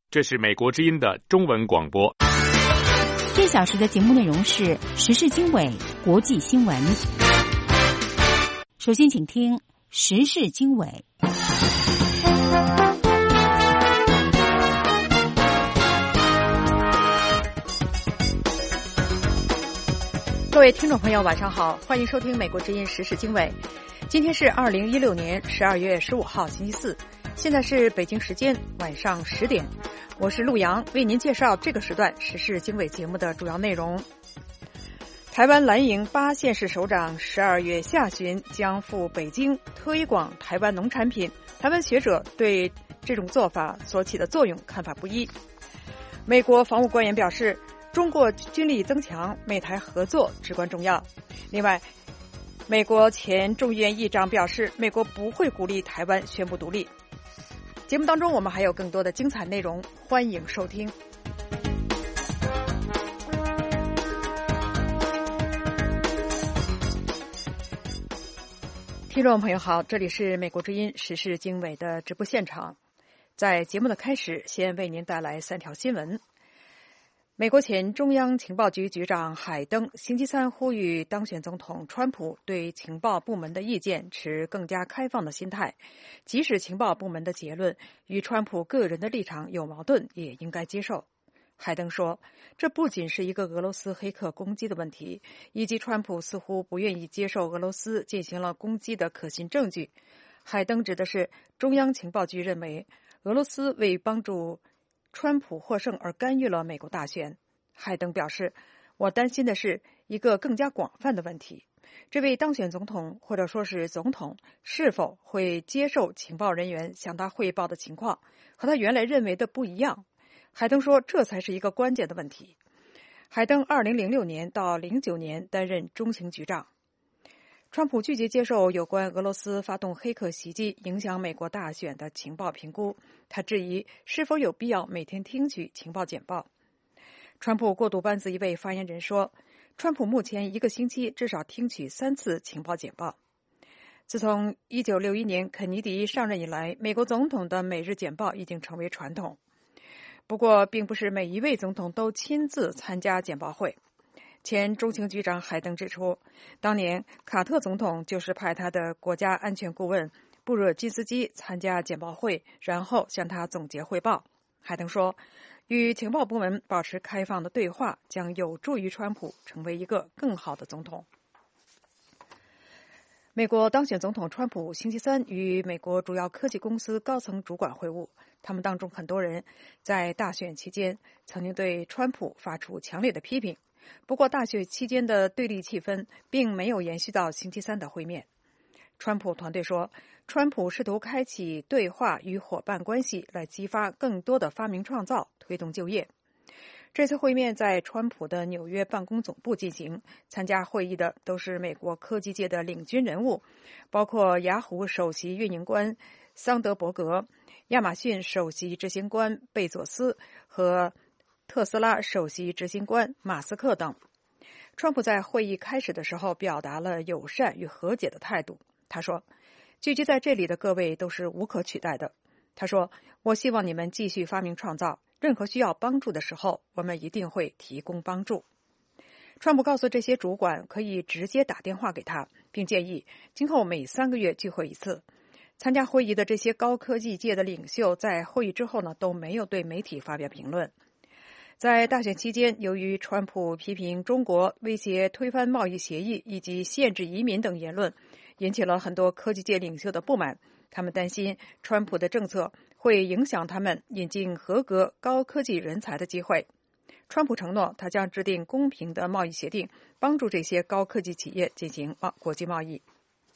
这是美国之音的中文广播。 这小时的节目内容是时事经纬、国际新闻。首先请听时事经纬。 各位听众朋友晚上好，欢迎收听美国之音时事经纬。今天是2016年12月15号星期四，现在是北京时间晚上10点，我是陆阳，为您介绍这个时段时事经纬节目的主要内容。台湾蓝营8县市首长12月下旬将赴北京推广台湾农产品，台湾学者对这种做法所起的作用看法不一。美国防务官员表示，中国军力增强，美台合作至关重要。另外，美国前众议院议长表示，美国不会鼓励台湾宣布独立。节目当中我们还有更多的精彩内容，欢迎收听。听众朋友好，这里是美国之音时事经纬的直播现场。在节目的开始，先为您带来3条新闻。美国前中央情报局局长海登星期三呼吁当选总统川普对情报部门的意见持更加开放的心态，即使情报部门的结论与川普个人的立场有矛盾，也应该接受。海登说，这不仅是一个俄罗斯黑客攻击的问题，以及川普似乎不愿意接受俄罗斯进行了攻击的可信证据。海登指的是中央情报局认为俄罗斯为帮助川普获胜而干预了美国大选。海登表示，我担心的是一个更加广泛的问题，这位当选总统或者说是总统是否会接受情报人员向他汇报的情况和他原来认为的不一样。海登说，这才是一个关键的问题。海登2006年到09年担任中情局长。川普拒绝接受有关俄罗斯发动黑客袭击影响美国大选的情报评估，他质疑是否有必要每天听取情报简报。川普过渡班子一位发言人说，川普目前1个星期至少听取3次情报简报。自从1961年肯尼迪上任以来，美国总统的每日简报已经成为传统。不过，并不是每一位总统都亲自参加简报会。前中情局长海登指出，当年卡特总统就是派他的国家安全顾问布热津斯基参加简报会，然后向他总结汇报。海登说，与情报部门保持开放的对话将有助于川普成为一个更好的总统。美国当选总统川普星期三与美国主要科技公司高层主管会晤，他们当中很多人在大选期间曾经对川普发出强烈的批评。不过，大选期间的对立气氛并没有延续到星期三的会面。川普团队说，川普试图开启对话与伙伴关系，来激发更多的发明创造，推动就业。这次会面在川普的纽约办公总部进行，参加会议的都是美国科技界的领军人物，包括雅虎首席运营官桑德伯格、亚马逊首席执行官贝佐斯和特斯拉首席执行官马斯克等。川普在会议开始的时候表达了友善与和解的态度。他说，聚集在这里的各位都是无可取代的。他说，我希望你们继续发明创造，任何需要帮助的时候，我们一定会提供帮助。川普告诉这些主管可以直接打电话给他，并建议今后每3个月聚会一次。参加会议的这些高科技界的领袖在会议之后呢，都没有对媒体发表评论。在大选期间，由于川普批评中国、威胁推翻贸易协议以及限制移民等言论，引起了很多科技界领袖的不满。他们担心川普的政策会影响他们引进合格高科技人才的机会。川普承诺，他将制定公平的贸易协定，帮助这些高科技企业进行国际贸易。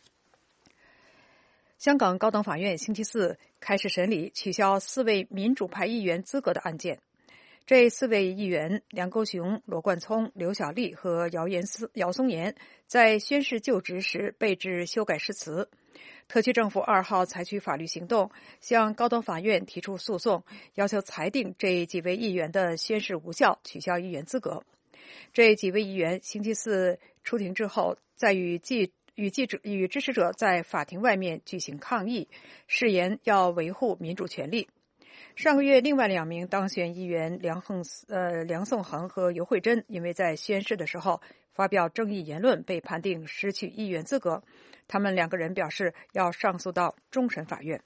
香港高等法院星期四开始审理取消4位民主派议员资格的案件。这4位议员梁国雄、罗冠聪、刘小丽和姚松炎在宣誓就职时被指修改誓词。特区政府2号采取法律行动，向高等法院提出诉讼，要求裁定这几位议员的宣誓无效，取消议员资格。这几位议员星期四出庭之后，在与支持者在法庭外面举行抗议，誓言要维护民主权利。 上个月，另外2名当选议员梁颂恒和尤惠珍，因为在宣誓的时候发表争议言论，被判定失去议员资格。他们2个人表示要上诉到终审法院。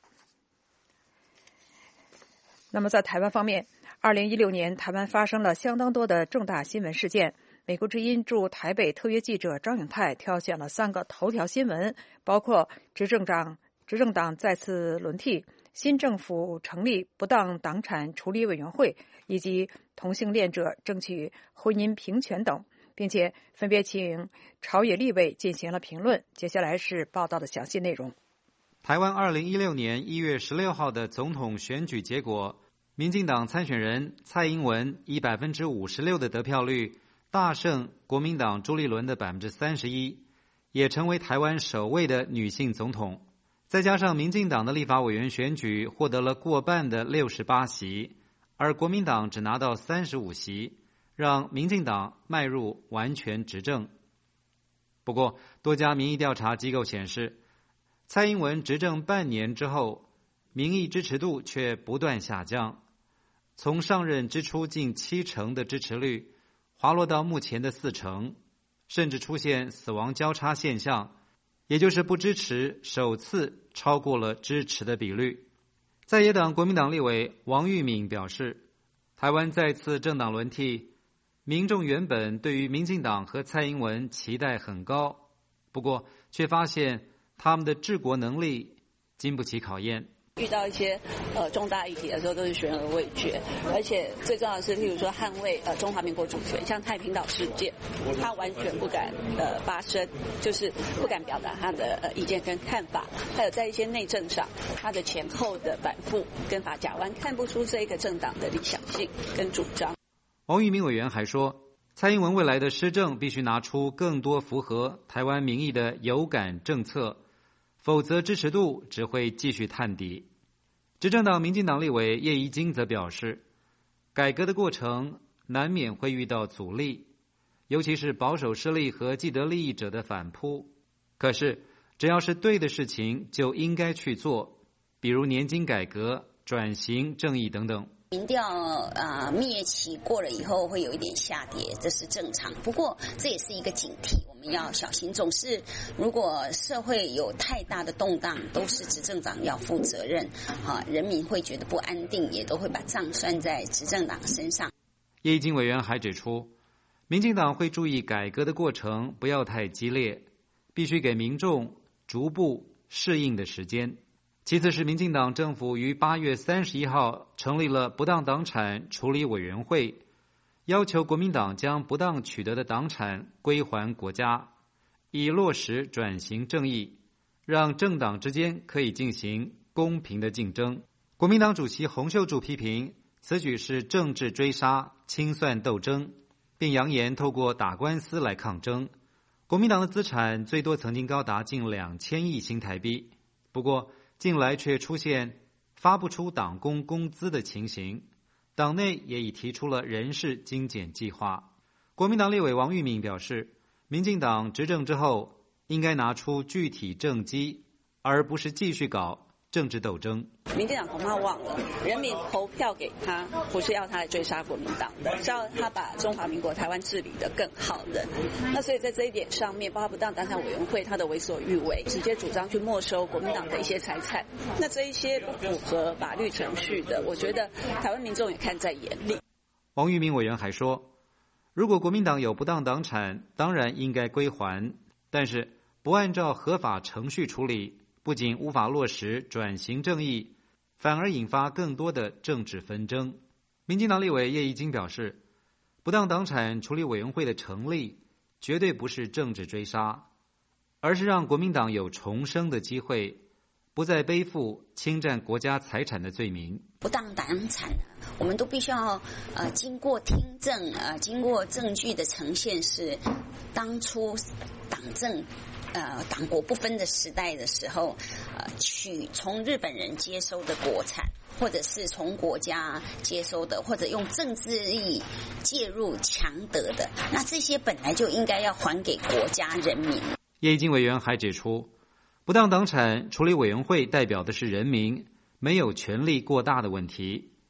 那么在台湾方面，2016年台湾发生了相当多的重大新闻事件。美国之音驻台北特约记者张永泰挑选了3个头条新闻，包括执政党再次轮替、新政府成立不当党产处理委员会，以及同性恋者争取婚姻平权等，并且分别请朝野立委进行了评论。接下来是报道的详细内容。 台湾2016年1月16号的总统选举结果，民进党参选人蔡英文以 56% 的得票率大胜国民党朱立伦的 31%， 也成为台湾首位的女性总统。再加上民进党的立法委员选举获得了过半的68席，而国民党只拿到35席，让民进党迈入完全执政。不过，多家民意调查机构显示，蔡英文执政半年之后，民意支持度却不断下降，从上任之初近70%的支持率滑落到目前的40%，甚至出现死亡交叉现象，也就是不支持首次超过了支持的比率。在野党国民党立委王玉敏表示，台湾再次政党轮替，民众原本对于民进党和蔡英文期待很高，不过却发现他们的治国能力经不起考验。 遇到一些重大议题的时候都是悬而未决，而且最重要的是，譬如说捍卫中华民国主权，像太平岛事件，他完全不敢发声，就是不敢表达他的意见跟看法。还有在一些内政上，他的前后的反复跟法甲湾看不出这一个政党的理想性跟主张。 王玉敏委员还说，蔡英文未来的施政必须拿出更多符合台湾民意的有感政策，否则支持度只会继续探底。执政党民进党立委叶宜津则表示，改革的过程难免会遇到阻力，尤其是保守势力和既得利益者的反扑。可是只要是对的事情就应该去做，比如年金改革、转型正义等等。 民调灭期过了以后会有一点下跌，这是正常。不过这也是一个警惕，我们要小心。总是如果社会有太大的动荡，都是执政党要负责任。人民会觉得不安定，也都会把账算在执政党身上。 叶宜津委员还指出，民进党会注意改革的过程不要太激烈，必须给民众逐步适应的时间。其次是民进党政府于8月31号成立了不当党产处理委员会，要求国民党将不当取得的党产归还国家，以落实转型正义，让政党之间可以进行公平的竞争。国民党主席洪秀柱批评此举是政治追杀、清算斗争，并扬言透过打官司来抗争。国民党的资产最多曾经高达近2000亿新台币，不过近来却出现发不出党工工资的情形，党内也已提出了人事精简计划。国民党立委王玉敏表示，民进党执政之后应该拿出具体政绩，而不是继续搞政治斗争。 民进党恐怕忘了，人民投票给他不是要他来追杀国民党的，是要他把中华民国台湾治理得更好的。那所以在这一点上面，包括不当党产委员会他的为所欲为，直接主张去没收国民党的一些财产，那这一些不符合法律程序的，我觉得台湾民众也看在眼里。 王玉敏委员还说，如果国民党有不当党产，当然应该归还，但是不按照合法程序处理，不仅无法落实转型正义，反而引发更多的政治纷争。民进党立委叶宜津表示，不当党产处理委员会的成立绝对不是政治追杀，而是让国民党有重生的机会，不再背负侵占国家财产的罪名。 不当党产我们都必须要经过听证经过证据的呈现，是当初党政党国不分的时代的时候，取从日本人接收的国产，或者是从国家接收的，或者用政治力介入强得的，那这些本来就应该要还给国家人民。 叶宜津委员还指出，不当党产处理委员会代表的是人民，没有权力过大的问题，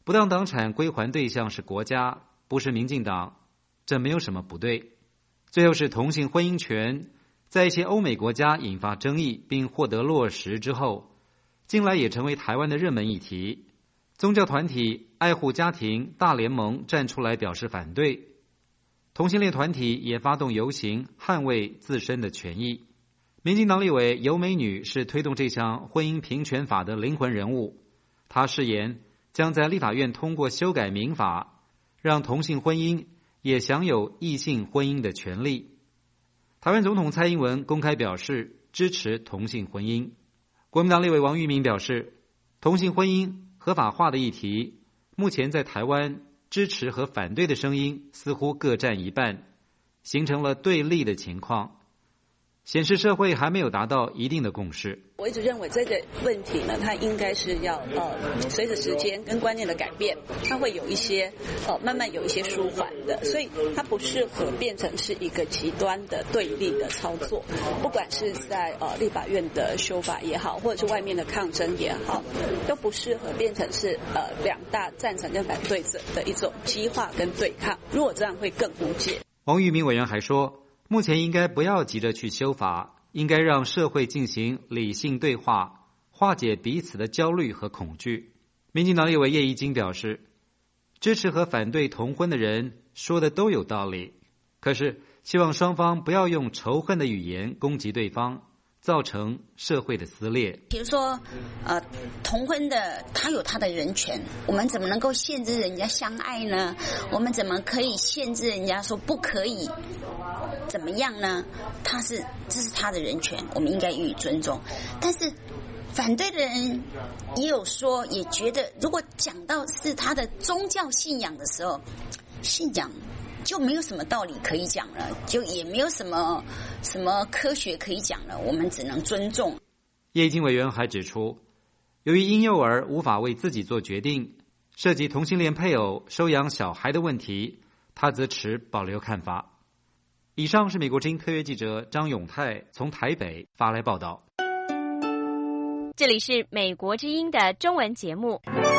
不当党产归还对象是国家，不是民进党，这没有什么不对。最后是同性婚姻权，在一些欧美国家引发争议并获得落实之后，近来也成为台湾的热门议题。宗教团体爱护家庭大联盟站出来表示反对，同性恋团体也发动游行捍卫自身的权益。民进党立委尤美女是推动这项婚姻平权法的灵魂人物，她誓言将在立法院通过修改民法，让同性婚姻也享有异性婚姻的权利。台湾总统蔡英文公开表示支持同性婚姻。国民党立委王玉明表示，同性婚姻合法化的议题，目前在台湾支持和反对的声音似乎各占一半，形成了对立的情况，显示社会还没有达到一定的共识。 我一直认为这个问题呢，它应该是要随着时间跟观念的改变，它会有一些慢慢有一些舒缓的，所以它不适合变成是一个极端的对立的操作。不管是在立法院的修法也好，或者是外面的抗争也好，都不适合变成是两大赞成跟反对者的一种激化跟对抗。如果这样会更无解。 王玉明委员还说，目前应该不要急着去修法，应该让社会进行理性对话，化解彼此的焦虑和恐惧。民进党立委叶宜津表示，支持和反对同婚的人说的都有道理，可是希望双方不要用仇恨的语言攻击对方，造成社会的撕裂。 比如说同婚的他有他的人权，我们怎么能够限制人家相爱呢？我们怎么可以限制人家说不可以怎么样呢？这是他的人权，我们应该予以尊重。但是反对的人也有说，也觉得如果讲到是他的宗教信仰的时候，信仰就没有什么道理可以讲了，就也没有什么科学可以讲了，我们只能尊重。 叶宜津委员还指出，由于婴幼儿无法为自己做决定，涉及同性恋配偶收养小孩的问题，他则持保留看法。以上是美国之音特约记者张永泰从台北发来报道。 这里是美国之音的中文节目。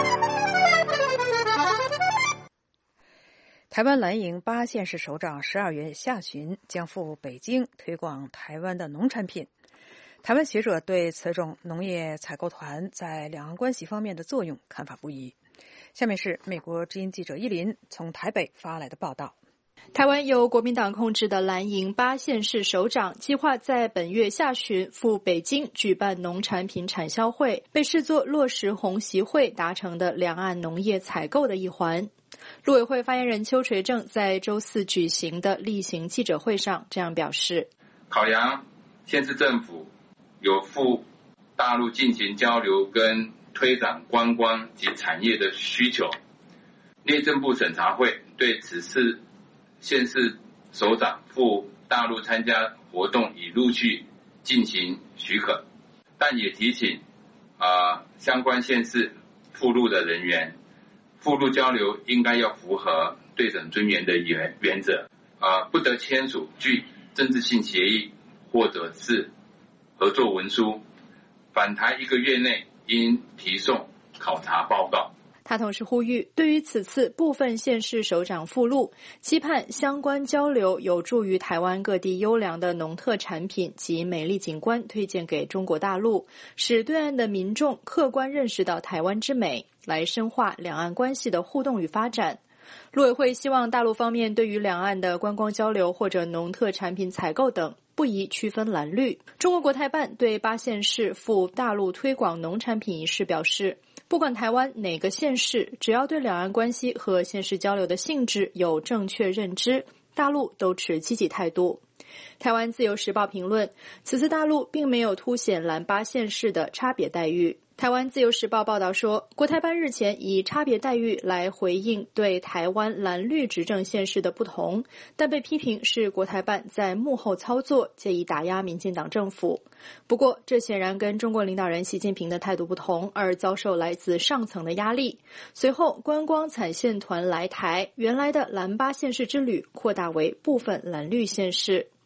台湾蓝营8县市首长12月下旬将赴北京推广台湾的农产品。台湾学者对此种农业采购团在两岸关系方面的作用看法不一。下面是美国之音记者依林从台北发来的报道。 台湾由国民党控制的蓝营8县市首长计划在本月下旬赴北京举办农产品产销会，被视作落实红协会达成的两岸农业采购的一环。陆委会发言人邱垂正在周四举行的例行记者会上这样表示， 考量县市政府有赴大陆进行交流跟推展观光及产业的需求，内政部审查会对此次县市首长赴大陆参加活动已陆续进行许可，但也提醒相关县市赴陆的人员，赴陆交流应该要符合对等尊严的原则，不得签署具政治性协议或者是合作文书，返台1个月内应提送考察报告。 他同时呼吁，对于此次部分县市首长赴陆，期盼相关交流有助于台湾各地优良的农特产品及美丽景观推荐给中国大陆，使对岸的民众客观认识到台湾之美，来深化两岸关系的互动与发展。陆委会希望大陆方面对于两岸的观光交流或者农特产品采购等不宜区分蓝绿。中国国台办对8县市赴大陆推广农产品一事表示，不管台湾哪个县市，只要对两岸关系和县市交流的性质有正确认知，大陆都持积极态度。台湾自由时报评论，此次大陆并没有凸显蓝8县市的差别待遇。台湾自由时报报道说，国台办日前以差别待遇来回应对台湾蓝绿执政县市的不同，但被批评是国台办在幕后操作，借以打压民进党政府。不过，这显然跟中国领导人习近平的态度不同，而遭受来自上层的压力。随后，观光采线团来台，原来的蓝8县市之旅扩大为部分蓝绿县市。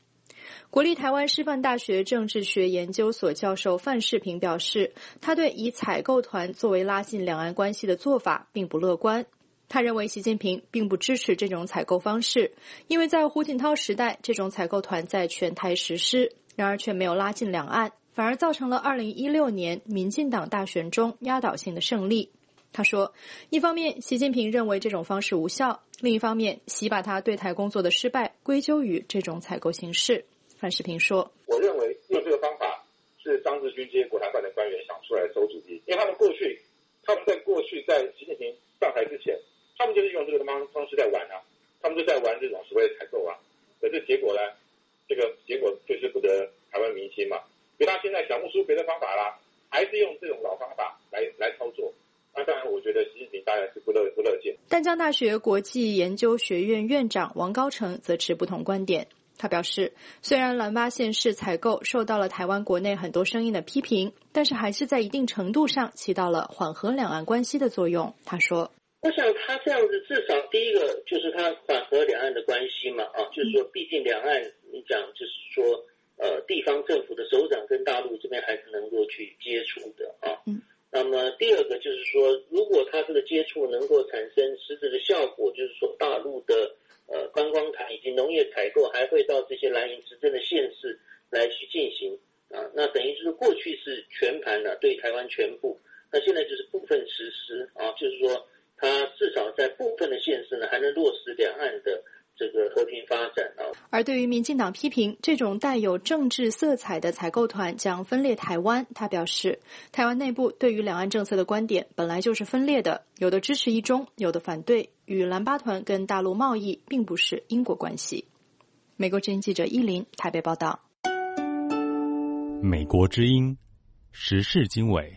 国立台湾师范大学政治学研究所教授范世平表示，他对以采购团作为拉近两岸关系的做法并不乐观。他认为习近平并不支持这种采购方式，因为在胡锦涛时代，这种采购团在全台实施，然而却没有拉近两岸，反而造成了2016年民进党大选中压倒性的胜利。他说，一方面习近平认为这种方式无效，另一方面习把他对台工作的失败归咎于这种采购形式。范世平说， 我认为用这个方法是张志军这些国台办的官员想出来的馊主意，因为他们在过去在习近平上台之前，他们就是用这个方式在玩啊，他们就在玩这种所谓的采购啊，可是结果呢，这个结果就是不得台湾民心嘛，所以他现在想不出别的方法啦，还是用这种老方法来操作。那当然，我觉得习近平当然是不乐见。 淡江大学国际研究学院院长王高成则持不同观点。他表示，虽然蓝巴县市采购受到了台湾国内很多声音的批评，但是还是在一定程度上起到了缓和两岸关系的作用。他说， 我想他这样子至少第一个就是他缓和两岸的关系嘛，就是说毕竟两岸你讲就是说地方政府的首长跟大陆这边还是能够去接触的啊。那么第二个就是说，如果他这个接触能够产生实质的效果，就是说大陆的观光团以及农业采购还会到这些蓝营执政的县市来去进行啊，那等于就是过去是全盘的对台湾全部，那现在就是部分实施啊，就是说它至少在部分的县市呢还能落实两岸的这个和平发展啊。 而对于民进党批评这种带有政治色彩的采购团将分裂台湾，他表示，台湾内部对于两岸政策的观点本来就是分裂的，有的支持一中，有的反对，与蓝巴团跟大陆贸易并不是因果关系。美国之音记者依林台北报道。 美国之音时事经纬。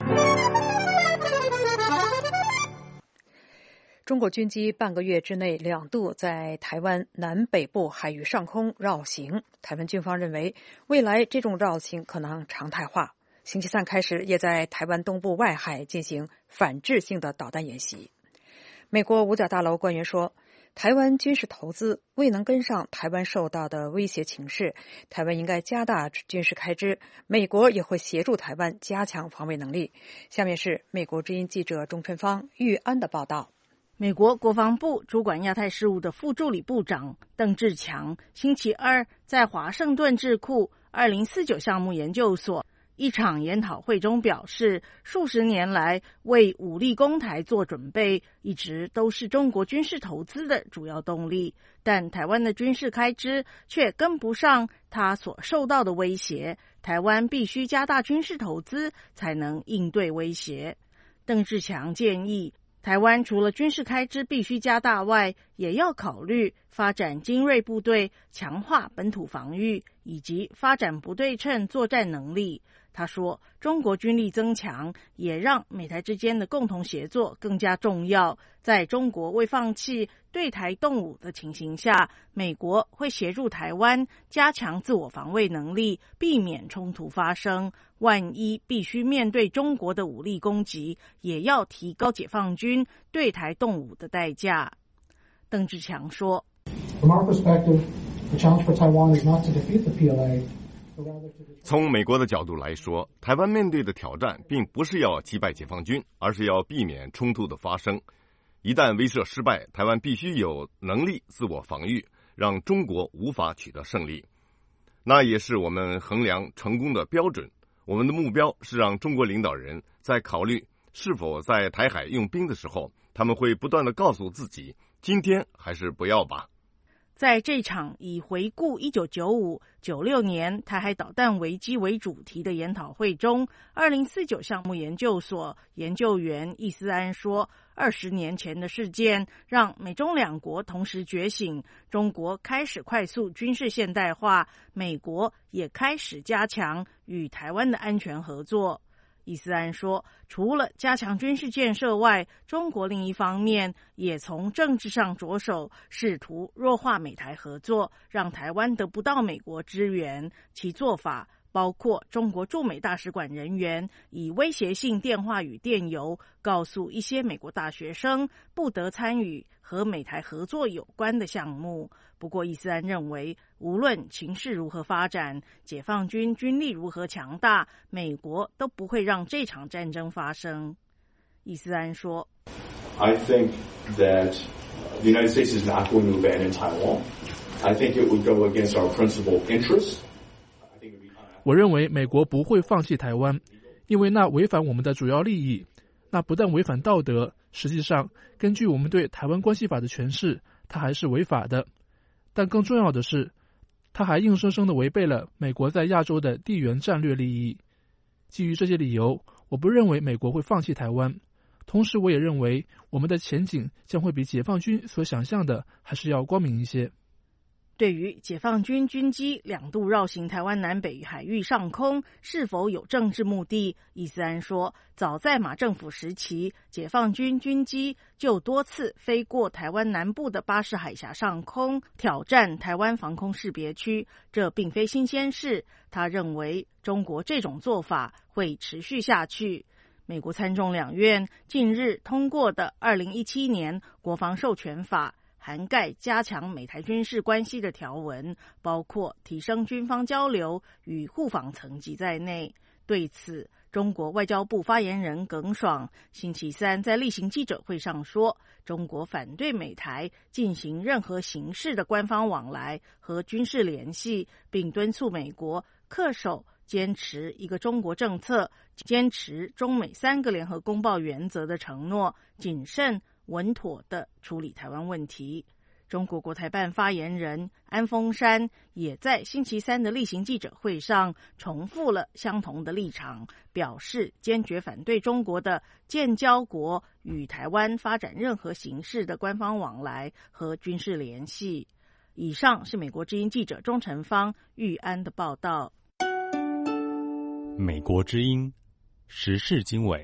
中国军机半个月之内2度在台湾南北部海域上空绕行，台湾军方认为未来这种绕行可能常态化。星期三开始也在台湾东部外海进行反制性的导弹演习。美国五角大楼官员说，台湾军事投资未能跟上台湾受到的威胁情势，台湾应该加大军事开支，美国也会协助台湾加强防卫能力。下面是美国之音记者钟春芳、玉安的报道。 美国国防部主管亚太事务的副助理部长邓志强星期二在华盛顿智库2049项目研究所一场研讨会中表示，数十年来为武力攻台做准备一直都是中国军事投资的主要动力，但台湾的军事开支却跟不上它所受到的威胁，台湾必须加大军事投资才能应对威胁。邓志强建议，台湾除了军事开支必须加大外，也要考虑发展精锐部队，强化本土防御，以及发展不对称作战能力。他说，中国军力增强也让美台之间的共同协作更加重要。在中国未放弃对台动武的情形下，美国会协助台湾加强自我防卫能力，避免冲突发生。万一必须面对中国的武力攻击，也要提高解放军对台动武的代价。邓志强说， From our perspective, the challenge for Taiwan is not to defeat the PLA. 从美国的角度来说，台湾面对的挑战并不是要击败解放军，而是要避免冲突的发生。一旦威慑失败，台湾必须有能力自我防御，让中国无法取得胜利。那也是我们衡量成功的标准。我们的目标是让中国领导人在考虑是否在台海用兵的时候，他们会不断地告诉自己，今天还是不要吧。 在这场以回顾1995、96年台海导弹危机为主题的研讨会中，2049项目研究所研究员易思安说，20年前的事件让美中两国同时觉醒，中国开始快速军事现代化，美国也开始加强与台湾的安全合作。易思安说，除了加强军事建设外，中国另一方面也从政治上着手，试图弱化美台合作，让台湾得不到美国支援，其做法包括中国驻美大使馆人员以威胁性电话与电邮告诉一些美国大学生不得参与和美台合作有关的项目。不过伊斯安认为，无论情势如何发展，解放军军力如何强大，美国都不会让这场战争发生。伊斯安说 I think that the United States is not going to abandon Taiwan. I think it would go against our principal interests. 我认为美国不会放弃台湾，因为那违反我们的主要利益。那不但违反道德，实际上根据我们对台湾关系法的诠释，它还是违法的。但更重要的是，它还硬生生地违背了美国在亚洲的地缘战略利益。基于这些理由，我不认为美国会放弃台湾。同时，我也认为我们的前景将会比解放军所想象的还是要光明一些。 对于解放军军机2度绕行台湾南北海域上空是否有政治目的，伊斯安说，早在马政府时期，解放军军机就多次飞过台湾南部的巴士海峡上空，挑战台湾防空识别区，这并非新鲜事。他认为中国这种做法会持续下去。美国参众两院近日通过的2017年国防授权法涵盖加强美台军事关系的条文，包括提升军方交流与互访层级在内。对此，中国外交部发言人耿爽星期三在例行记者会上说，中国反对美台进行任何形式的官方往来和军事联系，并敦促美国恪守坚持一个中国政策，坚持中美3个联合公报原则的承诺，谨慎稳妥地处理台湾问题。中国国台办发言人安峰山也在星期三的例行记者会上重复了相同的立场，表示坚决反对中国的建交国与台湾发展任何形式的官方往来和军事联系。以上是美国之音记者钟成芳、玉安的报道。 美国之音时事经纬。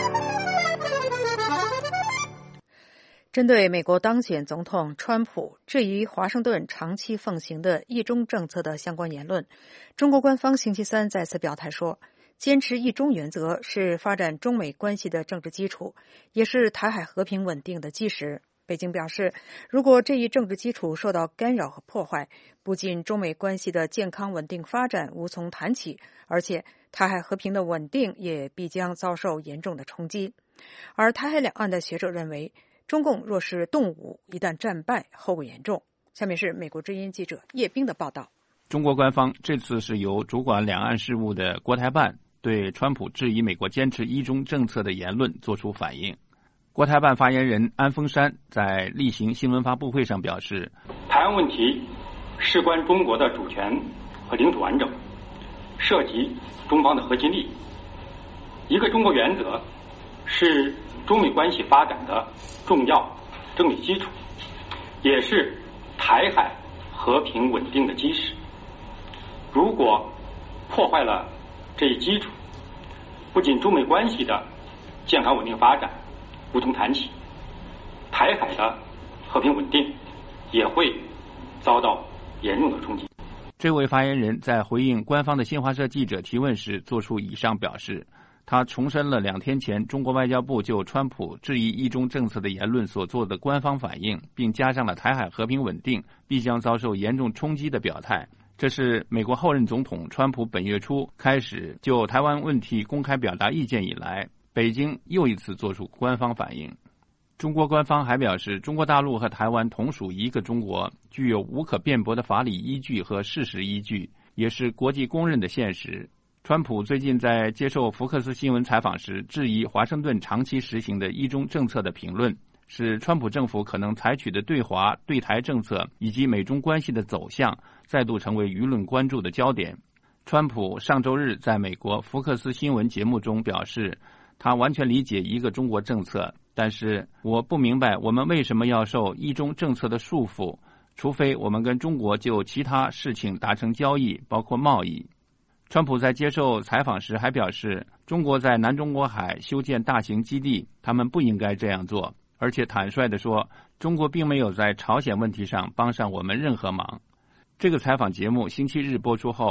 针对美国当选总统川普质疑华盛顿长期奉行的一中政策的相关言论，中国官方星期三再次表态说，坚持一中原则是发展中美关系的政治基础，也是台海和平稳定的基石。北京表示，如果这一政治基础受到干扰和破坏，不仅中美关系的健康稳定发展无从谈起，而且台海和平的稳定也必将遭受严重的冲击。而台海两岸的学者认为，中共若是动武，一旦战败，后果严重。下面是美国之音记者叶冰的报道。 中国官方这次是由主管两岸事务的国台办对川普质疑美国坚持一中政策的言论作出反应。国台办发言人安峰山在例行新闻发布会上表示， 台湾问题事关中国的主权和领土完整，涉及中方的核心利益。一个中国原则是中美关系发展的重要政治基础，也是台海和平稳定的基石。如果破坏了这一基础，不仅中美关系的健康稳定发展无从谈起，台海的和平稳定也会遭到严重的冲击。 这位发言人在回应官方的新华社记者提问时作出以上表示，他重申了2天前中国外交部就川普质疑一中政策的言论所做的官方反应，并加上了台海和平稳定必将遭受严重冲击的表态。这是美国后任总统川普本月初开始就台湾问题公开表达意见以来，北京又一次做出官方反应。中国官方还表示，中国大陆和台湾同属一个中国，具有无可辩驳的法理依据和事实依据，也是国际公认的现实。川普最近在接受福克斯新闻采访时，质疑华盛顿长期实行的一中政策的评论，使川普政府可能采取的对华、对台政策以及美中关系的走向再度成为舆论关注的焦点。川普上周日在美国福克斯新闻节目中表示，他完全理解一个中国政策，但是我不明白我们为什么要受一中政策的束缚，除非我们跟中国就其他事情达成交易，包括贸易。川普在接受采访时还表示，中国在南中国海修建大型基地，他们不应该这样做，而且坦率地说，中国并没有在朝鲜问题上帮上我们任何忙。这个采访节目星期日播出后，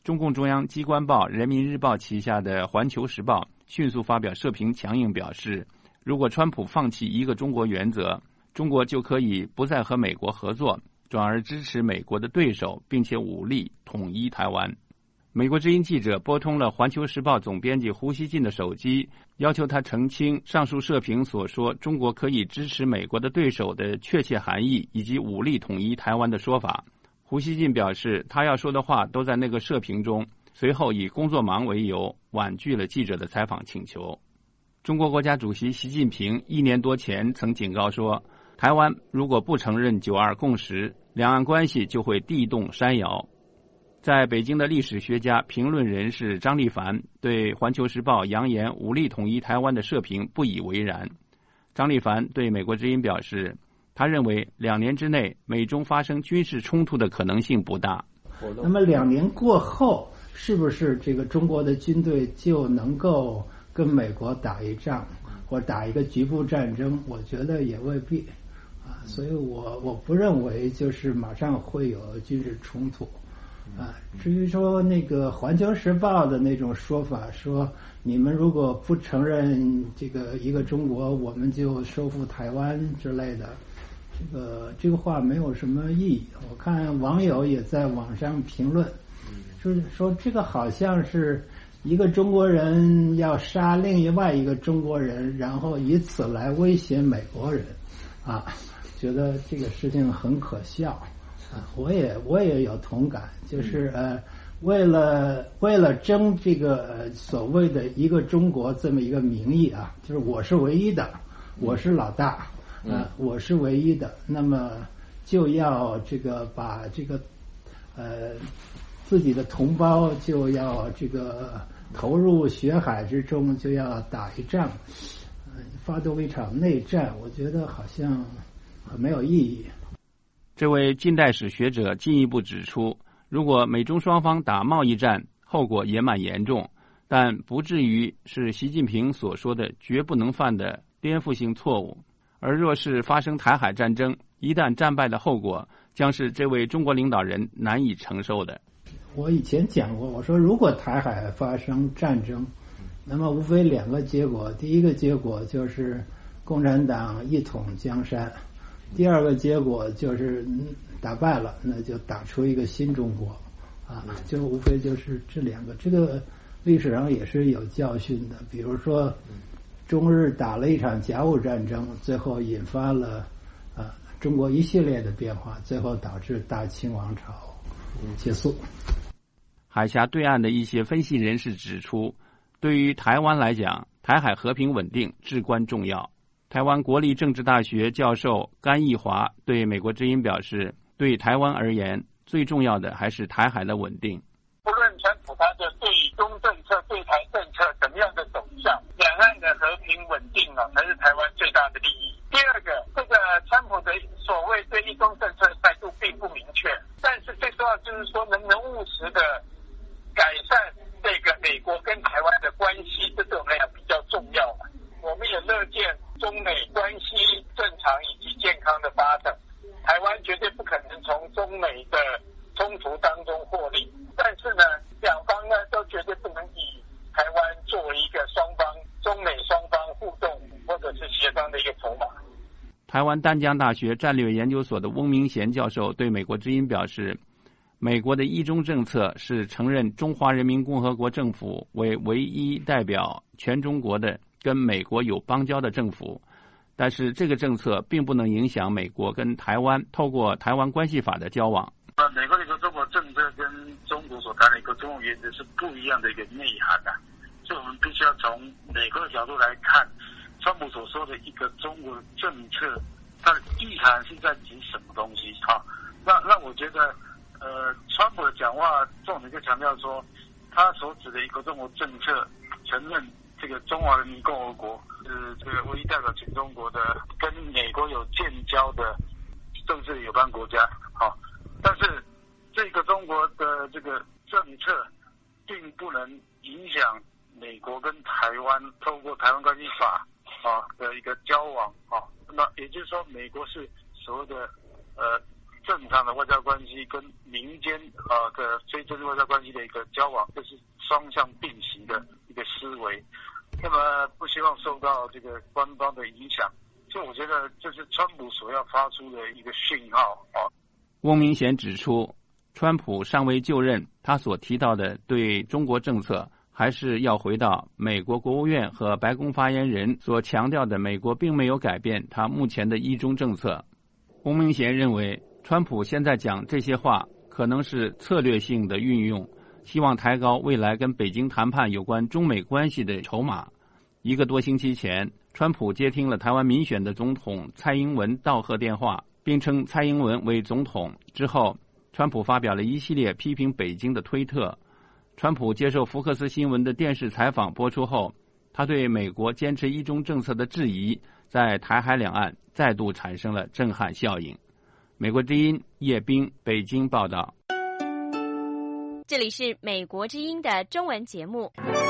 中共中央机关报《人民日报》旗下的《环球时报》迅速发表社评，强硬表示，如果川普放弃一个中国原则，中国就可以不再和美国合作，转而支持美国的对手，并且武力统一台湾。美国之音记者拨通了《环球时报》总编辑胡锡进的手机，要求他澄清上述社评所说中国可以支持美国的对手的确切含义，以及武力统一台湾的说法。胡锡进表示，他要说的话都在那个社评中，随后以工作忙为由婉拒了记者的采访请求。中国国家主席习近平1年多前曾警告说，台湾如果不承认9·2共识，两岸关系就会地动山摇。在北京的历史学家、评论人士张立凡对《环球时报》扬言武力统一台湾的社评不以为然。张立凡对美国之音表示，他认为2年之内美中发生军事冲突的可能性不大。 那么2年过后，是不是这个中国的军队就能够跟美国打一仗，或打一个局部战争？我觉得也未必啊，所以我不认为就是马上会有军事冲突啊。至于说那个《环球时报》的那种说法，说你们如果不承认这个一个中国，我们就收复台湾之类的，这个话没有什么意义。我看网友也在网上评论，就是说这个好像是一个中国人要杀另外一个中国人，然后以此来威胁美国人啊，觉得这个事情很可笑啊。我也有同感，就是为了争这个所谓的一个中国这么一个名义啊，就是我是唯一的，我是老大。我是唯一的，那么就要这个把这个自己的同胞就要这个投入血海之中，就要打一仗，发动一场内战，我觉得好像很没有意义。 这位近代史学者进一步指出，如果美中双方打贸易战，后果也蛮严重，但不至于是习近平所说的绝不能犯的颠覆性错误。而若是发生台海战争，一旦战败的后果将是这位中国领导人难以承受的。 我以前讲过，我说如果台海发生战争，那么无非2个结果，第一个结果就是共产党一统江山，第二个结果就是打败了，那就打出一个新中国啊，就无非就是这2个。这个历史上也是有教训的，比如说中日打了一场甲午战争，最后引发了中国一系列的变化，最后导致大清王朝结束。 海峡对岸的一些分析人士指出，对于台湾来讲，台海和平稳定至关重要。台湾国立政治大学教授甘义华对美国之音表示，对台湾而言，最重要的还是台海的稳定。 不论川普他的对中政策、对台政策怎么样的走向，两岸的和平稳定才是台湾最大的利益。第二个，这个川普的所谓对一中政策的态度并不明确，但是最重要就是说能不能务实的改善这个美国跟台湾的关系，这对我们来讲比较重要。我们也乐见中美关系正常以及健康的发展，台湾绝对不可能从中美的冲突当中获利。但是呢，两方呢都绝对不能以台湾作为一个中美双方互动或者是协商的一个筹码。 台湾淡江大学战略研究所的翁明贤教授对美国之音表示，美国的一中政策是承认中华人民共和国政府为唯一代表全中国的跟美国有邦交的政府，但是这个政策并不能影响美国跟台湾透过台湾关系法的交往。 美国的一个中国政策跟中国所谈的一个中国原则是不一样的一个内涵的，所以我们必须要从美国的角度来看，川普所说的一个中国政策，它的意涵是在指什么东西啊？那我觉得，川普的讲话重点就强调说，他所指的一个中国政策，承认这个中华人民共和国是这个唯一代表全中国的，跟美国有建交的政治友邦国家，好。但是这个中国的这个政策并不能影响美国跟台湾透过台湾关系法的一个交往啊。那也就是说，美国是所谓的正常的外交关系跟民间的非政治外交关系的一个交往，这是双向并行的一个思维。那么不希望受到这个官方的影响，所以我觉得这是川普所要发出的一个讯号啊。 翁明贤指出，川普尚未就任，他所提到的对中国政策还是要回到美国国务院和白宫发言人所强调的，美国并没有改变他目前的一中政策。翁明贤认为，川普现在讲这些话可能是策略性的运用，希望抬高未来跟北京谈判有关中美关系的筹码。1个多星期前，川普接听了台湾民选的总统蔡英文道贺电话，并称蔡英文为总统。之后，川普发表了一系列批评北京的推特。川普接受福克斯新闻的电视采访播出后，他对美国坚持一中政策的质疑，在台海两岸再度产生了震撼效应。美国之音叶冰北京报道。 这里是美国之音的中文节目。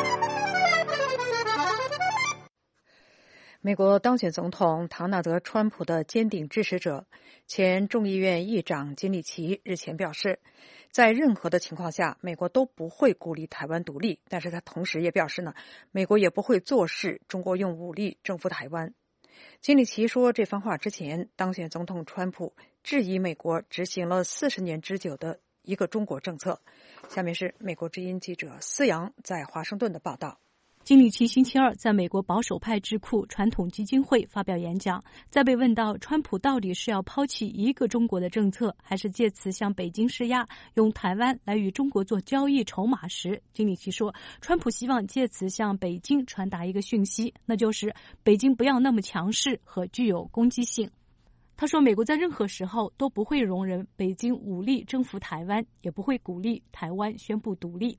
美国当选总统唐纳德·川普的坚定支持者、前众议院议长金里奇日前表示，在任何的情况下，美国都不会鼓励台湾独立，但是他同时也表示美国也不会坐视中国用武力征服台湾。金里奇说这番话之前，当选总统川普质疑美国执行了40年之久的一个中国政策。下面是美国之音记者思阳在华盛顿的报道。 金里奇星期二在美国保守派智库传统基金会发表演讲，在被问到川普到底是要抛弃一个中国的政策，还是借此向北京施压，用台湾来与中国做交易筹码时，金里奇说，川普希望借此向北京传达一个讯息，那就是北京不要那么强势和具有攻击性。他说，美国在任何时候都不会容忍北京武力征服台湾，也不会鼓励台湾宣布独立。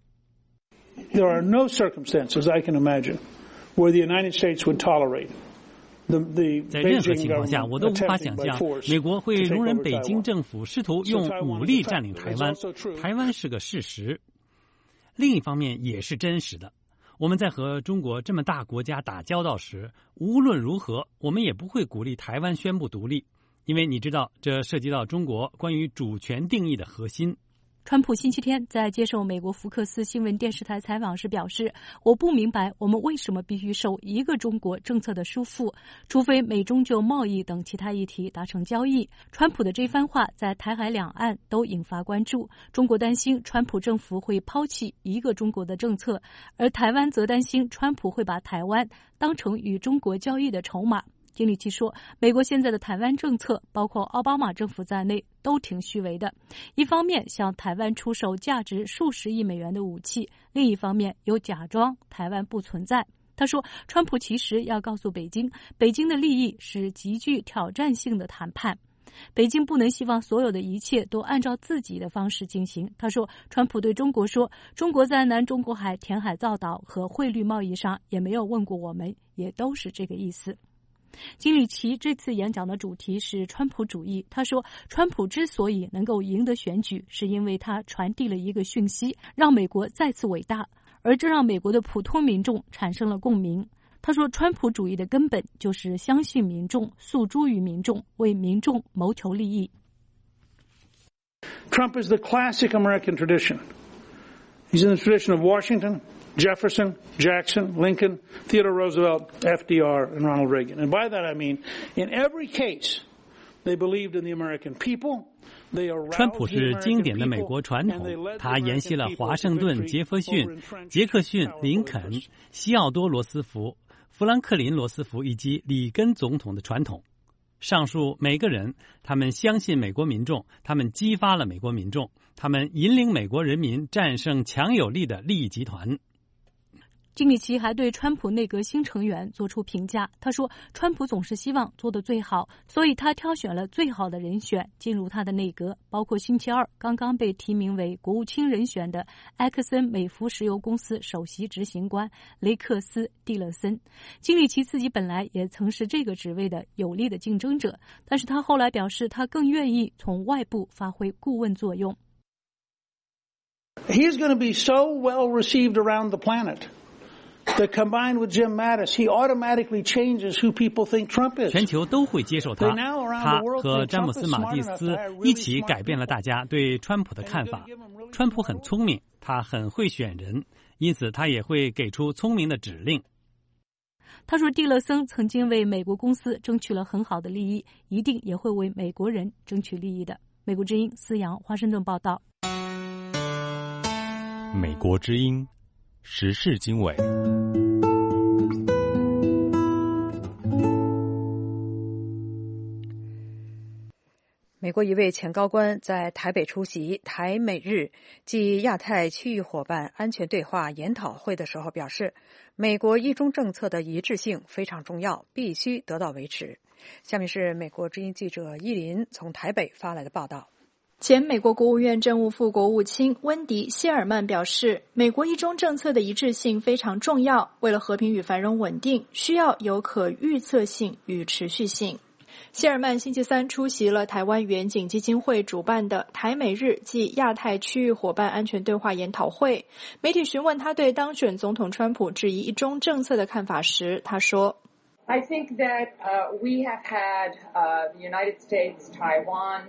There are no circumstances I can imagine where the United States would tolerate 在任何情况下，我都无法想象美国会容忍北京政府试图用武力占领台湾。台湾是个事实，另一方面也是真实的。我们在和中国这么大国家打交道时，无论如何，我们也不会鼓励台湾宣布独立，因为你知道，这涉及到中国关于主权定义的核心。 川普星期天在接受美国福克斯新闻电视台采访时表示，我不明白我们为什么必须受一个中国政策的束缚，除非美中就贸易等其他议题达成交易。川普的这番话在台海两岸都引发关注，中国担心川普政府会抛弃一个中国的政策，而台湾则担心川普会把台湾当成与中国交易的筹码。金里奇说，美国现在的台湾政策，包括奥巴马政府在内，都挺虚伪的。一方面向台湾出售价值数十亿美元的武器，另一方面又假装台湾不存在。他说，川普其实要告诉北京，北京的利益是极具挑战性的谈判。北京不能希望所有的一切都按照自己的方式进行。他说，川普对中国说，中国在南中国海填海造岛和汇率贸易上也没有问过我们，也都是这个意思。金里奇这次演讲的主题是川普主义。他说，川普之所以能够赢得选举，是因为他传递了一个讯息，让美国再次伟大，而这让美国的普通民众产生了共鸣。他说，川普主义的根本就是相信民众，诉诸于民众，为民众谋求利益。 Trump is the classic American tradition. He's in the tradition of Washington, Jefferson, Jackson, Lincoln, Theodore Roosevelt, FDR, and Ronald Reagan. And by that I mean, in every case, they believed in the American people. 川普是经典的美国传统，他沿袭了华盛顿、杰弗逊、杰克逊、林肯、西奥多·罗斯福、富兰克林·罗斯福以及里根总统的传统。上述每个人，他们相信美国民众，他们激发了美国民众，他们引领美国人民战胜强有力的利益集团。 金里奇还对川普内阁新成员做出评价，他说，川普总是希望做得最好，所以他挑选了最好的人选进入他的内阁，包括星期二刚刚被提名为国务卿人选的埃克森美孚石油公司首席执行官雷克斯·蒂勒森。金里奇自己本来也曾是这个职位的有力的竞争者，但是他后来表示，他更愿意从外部发挥顾问作用。 He is going to be so well received around the planet that combined with Jim Mattis, he automatically changes who people think Trump is. 全球都会接受他，他和詹姆斯·马蒂斯一起改变了大家对川普的看法。川普很聪明，他很会选人，因此他也会给出聪明的指令。 他说，蒂勒森曾经为美国公司争取了很好的利益，一定也会为美国人争取利益的。美国之音思阳华盛顿报道。 美国之音时事经纬。 美国一位前高官在台北出席台美日暨亚太区域伙伴安全对话研讨会的时候表示，美国一中政策的一致性非常重要，必须得到维持。下面是美国之音记者依林从台北发来的报道。 前美国国务院政务副国务卿温迪·谢尔曼表示，美国一中政策的一致性非常重要，为了和平与繁荣稳定，需要有可预测性与持续性。谢尔曼星期三出席了台湾远景基金会主办的台美日暨亚太区域伙伴安全对话研讨会。媒体询问他对当选总统川普质疑一中政策的看法时，他说 I think that we have had the United States, Taiwan,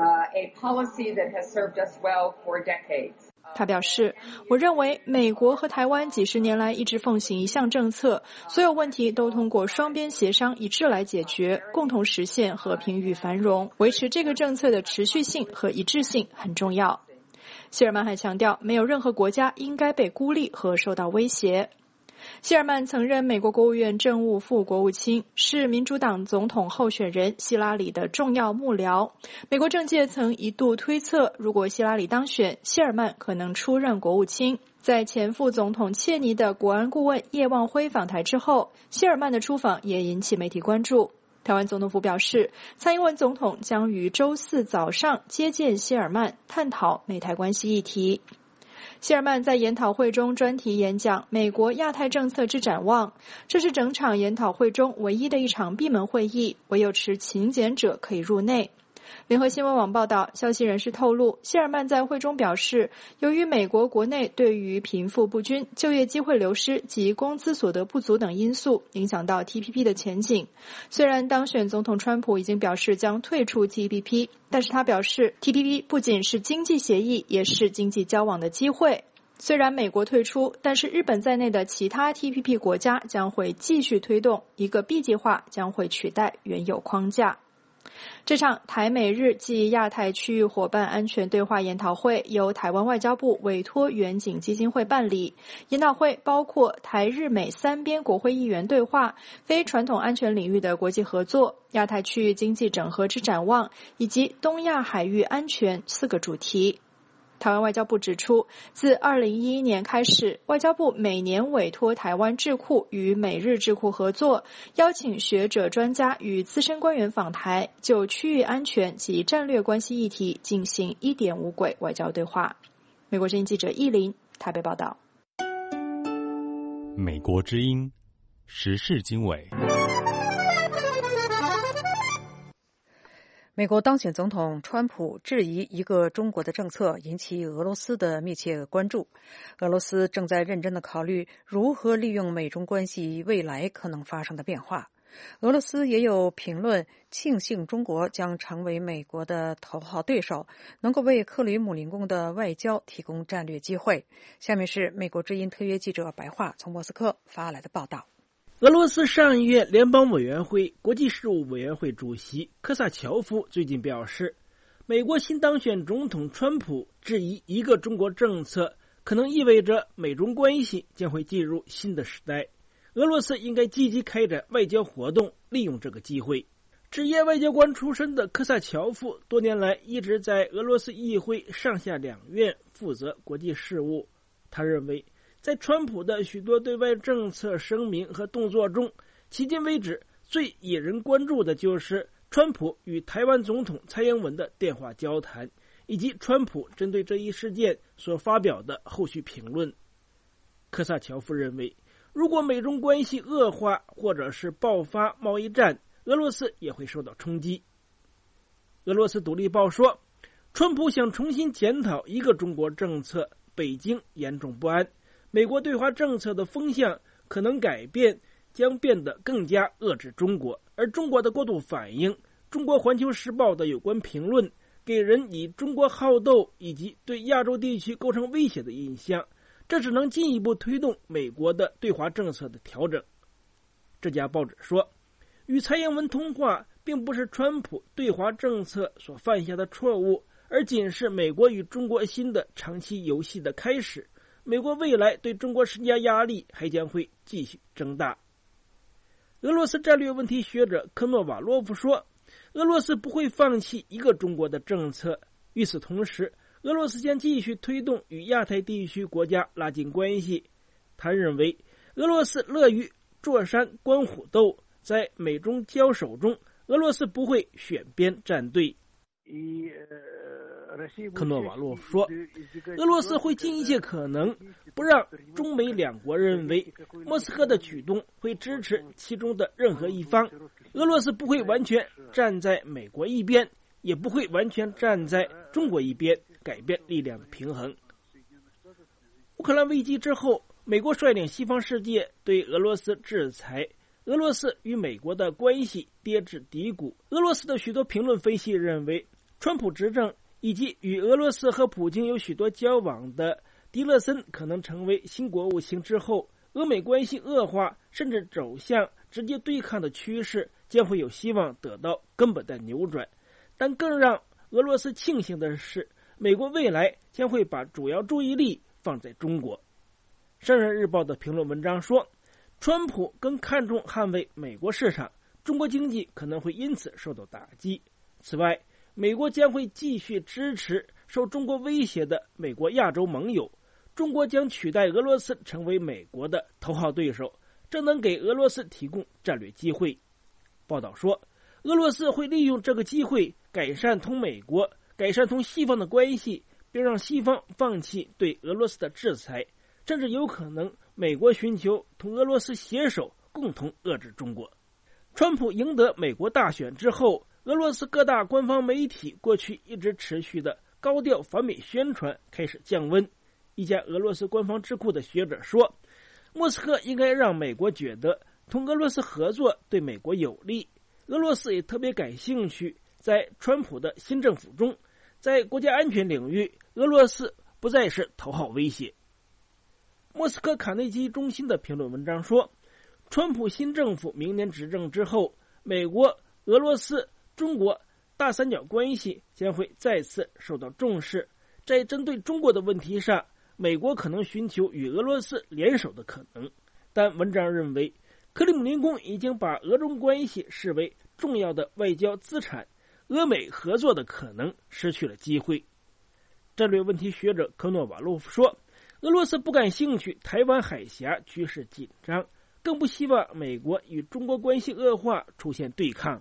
a policy that has served us well for decades. 他表示，我认为美国和台湾几十年来一直奉行一项政策，所有问题都通过双边协商一致来解决，共同实现和平与繁荣。维持这个政策的持续性和一致性很重要。谢尔曼还强调，没有任何国家应该被孤立和受到威胁。谢尔曼曾任美国国务院政务副国务卿，是民主党总统候选人希拉里的重要幕僚。美国政界曾一度推测，如果希拉里当选，谢尔曼可能出任国务卿。在前副总统切尼的国安顾问叶望辉访台之后，谢尔曼的出访也引起媒体关注。台湾总统府表示，蔡英文总统将于周四早上接见谢尔曼，探讨美台关系议题。谢尔曼在研讨会中专题演讲美国亚太政策之展望，这是整场研讨会中唯一的一场闭门会议，唯有持请柬者可以入内。联合新闻网报道，消息人士透露，谢尔曼在会中表示，由于美国国内对于贫富不均、就业机会流失及工资所得不足等因素影响到 TPP 的前景。虽然当选总统川普已经表示将退出 TPP， 但是他表示 TPP 不仅是经济协议，也是经济交往的机会。虽然美国退出，但是日本在内的其他 TPP 国家将会继续推动，一个 B 计划将会取代原有框架。这场台美日暨亚太区域伙伴安全对话研讨会由台湾外交部委托远景基金会办理。研讨会包括台日美三边国会议员对话、非传统安全领域的国际合作、亚太区域经济整合之展望以及东亚海域安全4个主题。台湾外交部指出，自2011年开始，外交部每年委托台湾智库与美日智库合作，邀请学者专家与资深官员访台，就区域安全及战略关系议题进行1.5轨外交对话。美国之音记者依林台北报道。 美国之音时事经纬。 美国当选总统川普质疑一个中国的政策，引起俄罗斯的密切关注。俄罗斯正在认真地考虑如何利用美中关系未来可能发生的变化。俄罗斯也有评论庆幸中国将成为美国的头号对手，能够为克里姆林宫的外交提供战略机会。下面是美国之音特约记者白桦从莫斯科发来的报道。 俄罗斯上议院联邦委员会国际事务委员会主席科萨乔夫最近表示，美国新当选总统川普质疑一个中国政策可能意味着美中关系将会进入新的时代，俄罗斯应该积极开展外交活动，利用这个机会。职业外交官出身的科萨乔夫多年来一直在俄罗斯议会上下两院负责国际事务。他认为，在川普的许多对外政策声明和动作中，迄今为止最引人关注的就是川普与台湾总统蔡英文的电话交谈，以及川普针对这一事件所发表的后续评论。科萨乔夫认为，如果美中关系恶化或者是爆发贸易战，俄罗斯也会受到冲击。俄罗斯独立报说，川普想重新检讨一个中国政策，北京严重不安。美国对华政策的风向可能改变，将变得更加遏制中国，而中国的过度反应，中国环球时报的有关评论给人以中国好斗以及对亚洲地区构成威胁的印象，这只能进一步推动美国的对华政策的调整。这家报纸说，与蔡英文通话并不是川普对华政策所犯下的错误，而仅是美国与中国新的长期游戏的开始。美国未来对中国施加压力还将会继续增大。俄罗斯战略问题学者科诺瓦洛夫说，俄罗斯不会放弃一个中国的政策，与此同时，俄罗斯将继续推动与亚太地区国家拉近关系。他认为，俄罗斯乐于坐山观虎斗，在美中交手中，俄罗斯不会选边站队。科诺瓦洛夫说，俄罗斯会尽一切可能不让中美两国认为莫斯科的举动会支持其中的任何一方。俄罗斯不会完全站在美国一边，也不会完全站在中国一边，改变力量的平衡。乌克兰危机之后，美国率领西方世界对俄罗斯制裁，俄罗斯与美国的关系跌至低谷。俄罗斯的许多评论分析认为，川普执政以及与俄罗斯和普京有许多交往的迪勒森可能成为新国务卿之后，俄美关系恶化甚至走向直接对抗的趋势将会有希望得到根本的扭转。但更让俄罗斯庆幸的是，美国未来将会把主要注意力放在中国。商人日报的评论文章说，川普更看重捍卫美国市场，中国经济可能会因此受到打击。此外，美国将会继续支持受中国威胁的美国亚洲盟友，中国将取代俄罗斯成为美国的头号对手，这能给俄罗斯提供战略机会。报道说，俄罗斯会利用这个机会改善同美国、改善同西方的关系，并让西方放弃对俄罗斯的制裁，甚至有可能美国寻求同俄罗斯携手共同遏制中国。川普赢得美国大选之后，俄罗斯各大官方媒体过去一直持续的高调反美宣传开始降温。一家俄罗斯官方智库的学者说，莫斯科应该让美国觉得同俄罗斯合作对美国有利。俄罗斯也特别感兴趣，在川普的新政府中，在国家安全领域，俄罗斯不再是头号威胁。莫斯科卡内基中心的评论文章说，川普新政府明年执政之后，美国、俄罗斯、中国大三角关系将会再次受到重视。在针对中国的问题上，美国可能寻求与俄罗斯联手的可能。但文章认为，克里姆林宫已经把俄中关系视为重要的外交资产，俄美合作的可能失去了机会。战略问题学者科诺瓦洛夫说，俄罗斯不感兴趣台湾海峡局势紧张，更不希望美国与中国关系恶化，出现对抗。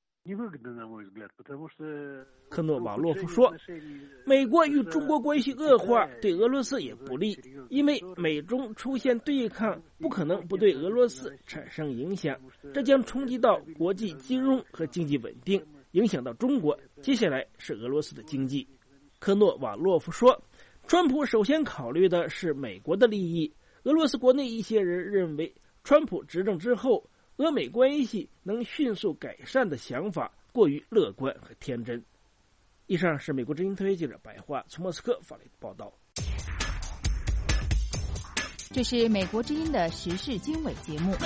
科诺瓦洛夫说，美国与中国关系恶化对俄罗斯也不利，因为美中出现对抗不可能不对俄罗斯产生影响，这将冲击到国际金融和经济稳定，影响到中国，接下来是俄罗斯的经济。科诺瓦洛夫说，川普首先考虑的是美国的利益。俄罗斯国内一些人认为，川普执政之后，俄美关系能迅速改善的想法过于乐观和天真。以上是美国之音特约记者白桦从莫斯科发来的报道。 这是美国之音的时事经纬节目。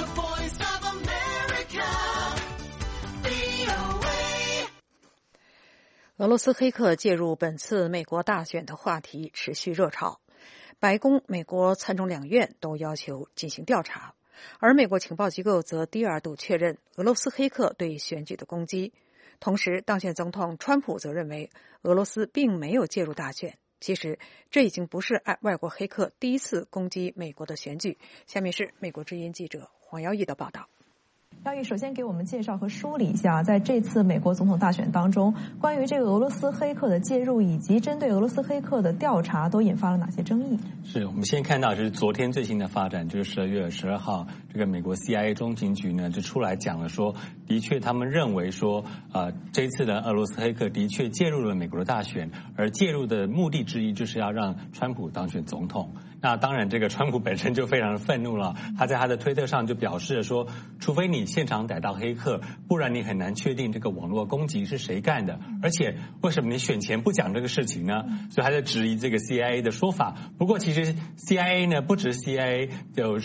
俄罗斯黑客介入本次美国大选的话题持续热炒，白宫、美国参众两院都要求进行调查，而美国情报机构则第二度确认俄罗斯黑客对选举的攻击。同时，当选总统川普则认为俄罗斯并没有介入大选。其实，这已经不是外国黑客第一次攻击美国的选举。下面是美国之音记者黄耀义的报道。 耀义首先给我们介绍和梳理一下，在这次美国总统大选当中，关于这个俄罗斯黑客的介入以及针对俄罗斯黑客的调查都引发了哪些争议？ 是我们先看到就是昨天最新的发展，就是12月12号，这个美国 CIA 中情局呢就出来讲了说， 的确他们认为说，这一次的俄罗斯黑客的确介入了美国的大选，而介入的目的之一就是要让川普当选总统。那当然，这个川普本身就非常的愤怒了，他在他的推特上就表示说，除非你现场逮到黑客，不然你很难确定这个网络攻击是谁干的。而且，为什么你选前不讲这个事情呢？所以他在质疑这个 CIA 的说法。不过，其实 CIA 呢，不止 CIA， 有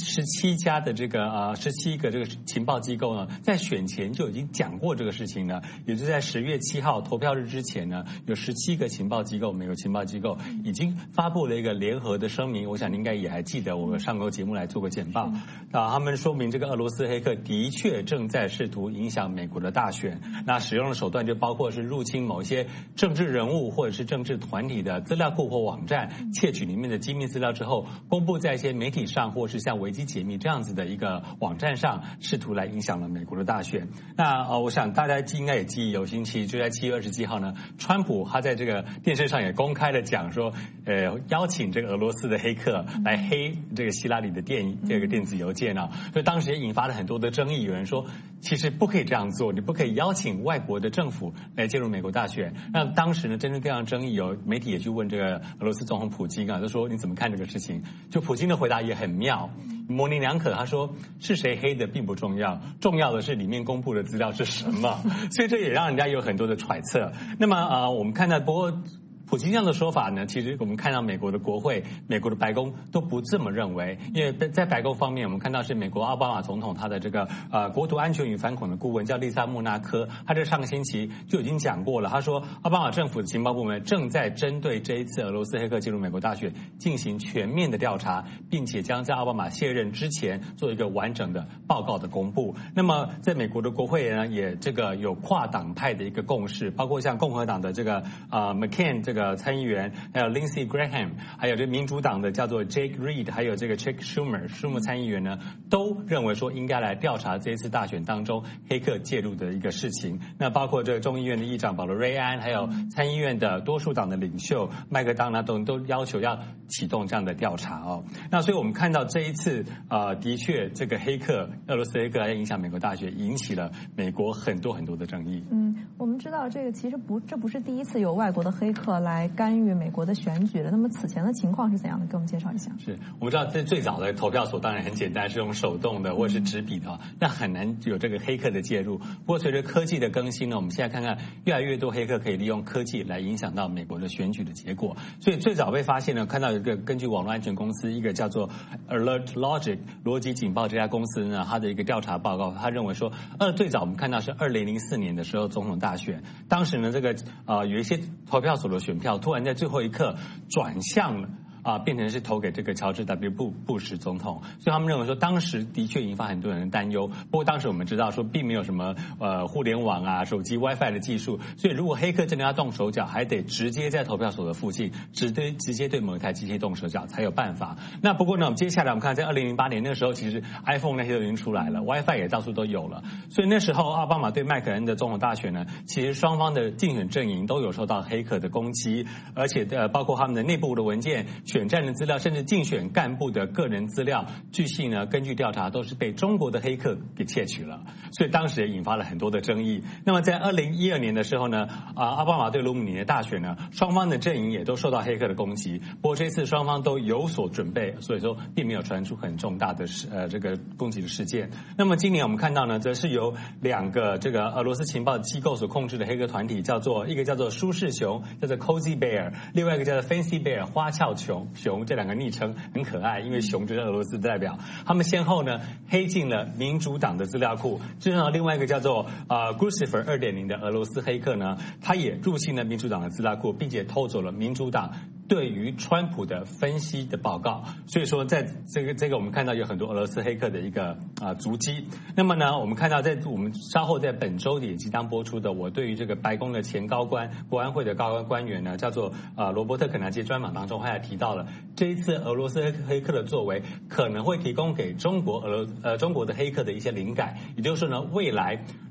17家的这个17个这个情报机构呢，在选前就已经讲过这个事情了。也就是在10月7号投票日之前呢，有17个情报机构，美国情报机构已经发布了一个联合的声明。我想你应该也还记得，我们上过节目来做过简报他们说明这个俄罗斯黑客的确正在试图影响美国的大选。那使用的手段就包括是入侵某一些政治人物或者是政治团体的资料库或网站，窃取里面的机密资料之后，公布在一些媒体上，或是像维基解密这样子的一个网站上，试图来影响了美国的大选。那我想大家应该也记忆犹新，其实就在7月27号呢，川普他在这个电视上也公开的讲说，邀请这个俄罗斯的黑客来黑这个希拉里的这个电子邮件啊，所以当时也引发了很多的争议。有人说，其实不可以这样做，你不可以邀请外国的政府来介入美国大选。那当时呢，针对这样争议，有媒体也去问这个俄罗斯总统普京啊，就说你怎么看这个事情？就普京的回答也很妙，模棱两可。他说是谁黑的并不重要，重要的是里面公布的资料是什么。所以这也让人家有很多的揣测。那么我们看到不过。普京这样的说法呢，其实我们看到美国的国会、美国的白宫都不这么认为，因为在白宫方面，我们看到是美国奥巴马总统他的这个国土安全与反恐的顾问叫丽莎穆纳科，他在上个星期就已经讲过了，他说奥巴马政府的情报部门正在针对这一次俄罗斯黑客进入美国大选进行全面的调查，并且将在奥巴马卸任之前做一个完整的报告的公布。那么在美国的国会呢，也这个有跨党派的一个共识，包括像共和党的这个McCain 这个参议员，还有 Lindsey Graham， 还有这民主党的叫做 Jake Reed， 还有这个 Chuck Schumer 参议员呢，都认为说应该来调查这一次大选当中黑客介入的一个事情。那包括这个众议院的议长保罗·瑞安，还有参议院的多数党的领袖麦克当劳都要求要启动这样的调查哦。那所以我们看到这一次的确这个黑客俄罗斯黑客来影响美国大选，引起了美国很多的争议。 我们知道这个其实这不是第一次有外国的黑客来干预美国的选举了。那么此前的情况是怎样的？给我们介绍一下。 是我们知道，这最早的投票所当然很简单，是用手动的或者是纸笔的，那很难有这个黑客的介入。不过随着科技的更新呢，我们现在看看越来越多黑客可以利用科技来影响到美国的选举的结果。所以最早被发现呢，看到一个根据网络安全公司一个叫做 Alert Logic 逻辑警报这家公司呢，它的一个调查报告，他认为说，最早我们看到是2004年的时候总统大选，当时呢这个有一些投票所的选票突然在最后一刻转向了。变成是投给这个乔治 W. 布什总统，所以他们认为说当时的确引发很多人的担忧。不过当时我们知道说并没有什么互联网啊、手机 WiFi 的技术，所以如果黑客真的要动手脚，还得直接在投票所的附近直接对某一台机器动手脚才有办法。那不过呢，我们接下来我们看在2008年那个时候，其实 iPhone 那些都已经出来了 ，WiFi 也到处都有了，所以那时候奥巴马对麦肯恩的总统大选呢，其实双方的竞选阵营都有受到黑客的攻击，而且包括他们的内部的文件。选战的资料，甚至竞选干部的个人资料，据悉呢，根据调查都是被中国的黑客给窃取了，所以当时也引发了很多的争议。那么在2012年的时候呢，奥巴马对罗姆尼的大选呢，双方的阵营也都受到黑客的攻击。不过这次双方都有所准备，所以说并没有传出很重大的这个攻击的事件。那么今年我们看到呢，则是由2个这个俄罗斯情报机构所控制的黑客团体，一个叫做舒适熊，叫做 Cozy Bear， 另外一个叫做 Fancy Bear， 花俏熊。这2个昵称很可爱，因为熊就是俄罗斯代表。他们先后呢黑进了民主党的资料库，之后另外一个叫做Guccifer 2.0 的俄罗斯黑客呢，他也入侵了民主党的资料库，并且偷走了民主党对于川普的分析的报告。所以说在这个我们看到有很多俄罗斯黑客的一个足迹。那么呢，我们看到我们稍后在本周也即将播出的我对于这个白宫的前高官、国安会的高官员呢，叫做罗伯特肯纳基专访当中，他也提到了这一次俄罗斯黑客的作为可能会提供给中国的黑客的一些灵感，也就是说呢，未来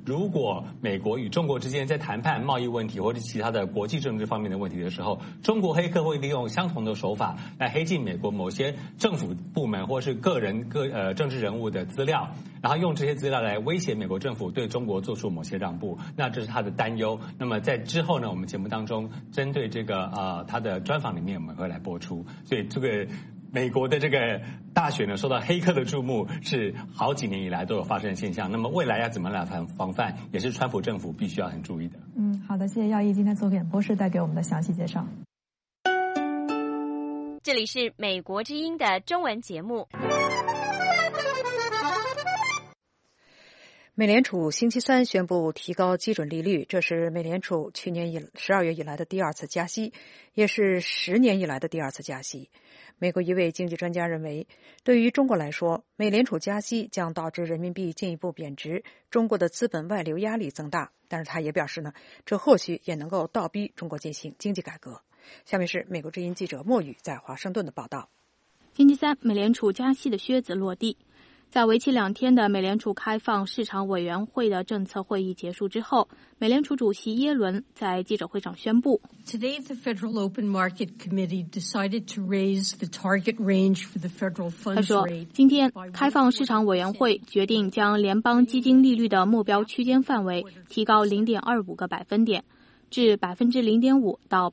如果美国与中国之间在谈判贸易问题或者其他的国际政治方面的问题的时候，中国黑客会利用相同的手法来黑进美国某些政府部门或是政治人物的资料，然后用这些资料来威胁美国政府对中国做出某些让步。那这是他的担忧。那么在之后呢，我们节目当中针对这个他的专访里面我们会来播出。所以这个美国的这个大选呢，受到黑客的注目是好几年以来都有发生的现象。那么未来要怎么来防范，也是川普政府必须要很注意的。 好的，谢谢耀毅今天做演播室带给我们的详细介绍。 这里是美国之音的中文节目。 美联储星期三宣布提高基准利率，这是美联储去年12月以来的第二次加息，也是10年以来的第二次加息。美国一位经济专家认为，对于中国来说，美联储加息将导致人民币进一步贬值，中国的资本外流压力增大。但是他也表示呢，这或许也能够倒逼中国进行经济改革。下面是美国之音记者莫宇在华盛顿的报道。 星期三，美联储加息的靴子落地。在为期2天的美联储开放市场委员会的政策会议结束之后，美联储主席耶伦在记者会上宣布 Today, the Federal Open Market Committee decided to raise the target range for the federal funds rate. 他说，今天开放市场委员会决定将联邦基金利率的目标区间范围提高 0.25 个百分点，至 0.5% 到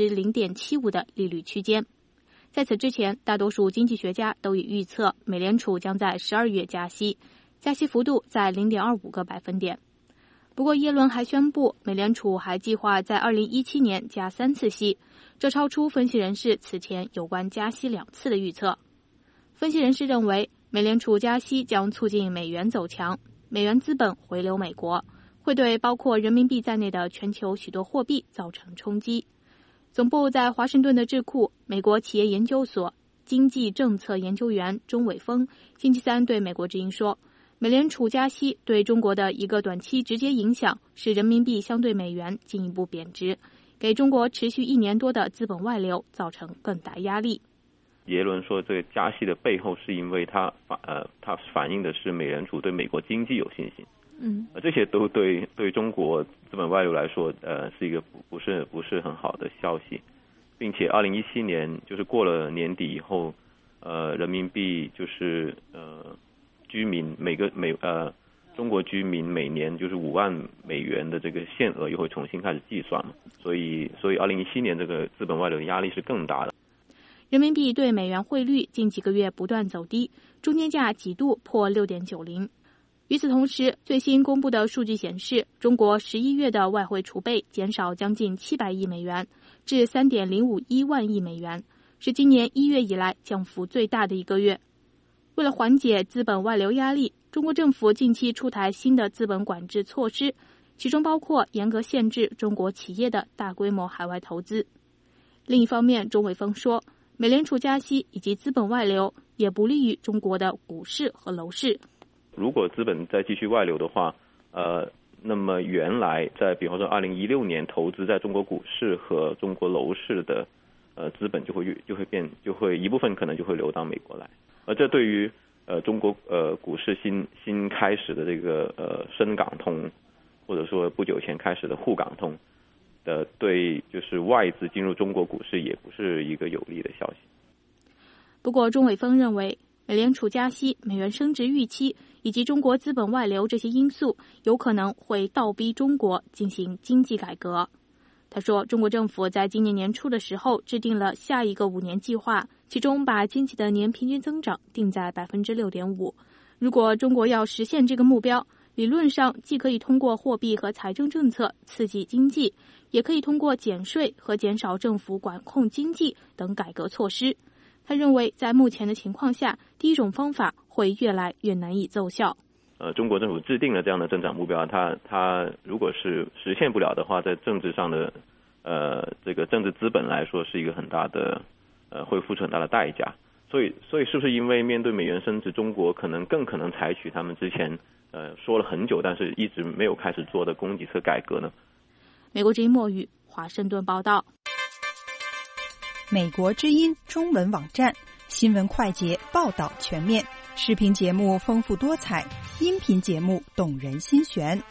0.75% 的利率区间。在此之前，大多数经济学家都已预测美联储将在12月加息，加息幅度在 0.25 个百分点。不过耶伦还宣布，美联储还计划在2017年加3次息，这超出分析人士此前有关加息2次的预测。分析人士认为，美联储加息将促进美元走强，美元资本回流美国，会对包括人民币在内的全球许多货币造成冲击。总部在华盛顿的智库美国企业研究所经济政策研究员钟伟峰星期三对美国之音说，美联储加息对中国的一个短期直接影响是人民币相对美元进一步贬值，给中国持续1年多的资本外流造成更大压力。 耶伦说，这个加息的背后是因为它反映的是美联储对美国经济有信心。这些都对中国资本外流来说，是一个不是很好的消息，并且2017年就是过了年底以后，人民币就是居民中国居民每年就是5万美元的这个限额又会重新开始计算嘛，所以2017年这个资本外流的压力是更大的。 人民币对美元汇率近几个月不断走低，中间价几度破 6.90。与此同时，最新公布的数据显示，中国11月的外汇储备减少将近700亿美元，至 3.051 万亿美元，是今年1月以来降幅最大的一个月。为了缓解资本外流压力，中国政府近期出台新的资本管制措施，其中包括严格限制中国企业的大规模海外投资。另一方面，钟伟峰说，美联储加息以及资本外流也不利于中国的股市和楼市。 如果资本再继续外流的话，那么原来在比方说2016年投资在中国股市和中国楼市的资本就会一部分可能就会流到美国来，而这对于中国股市新开始的这个深港通，或者说不久前开始的沪港通的，对就是外资进入中国股市也不是一个有利的消息。 不过钟伟峰认为，美联储加息、美元升值预期以及中国资本外流这些因素有可能会倒逼中国进行经济改革。他说，中国政府在今年年初的时候制定了下一个5年计划，其中把经济的年平均增长定在 6.5%。如果中国要实现这个目标，理论上既可以通过货币和财政政策刺激经济，也可以通过减税和减少政府管控经济等改革措施。他认为，在目前的情况下，第一种方法会越来越难以奏效。 中国政府制定了这样的增长目标，它如果是实现不了的话，在政治上的这个政治资本来说，是一个很大的会付出很大的代价。所以是不是因为面对美元升值，中国更可能采取他们之前说了很久但是一直没有开始做的供给侧改革呢？ 美国之音莫语，华盛顿报道。 美国之音中文网站新闻快捷，报道全面，视频节目丰富多彩，音频节目动人心弦。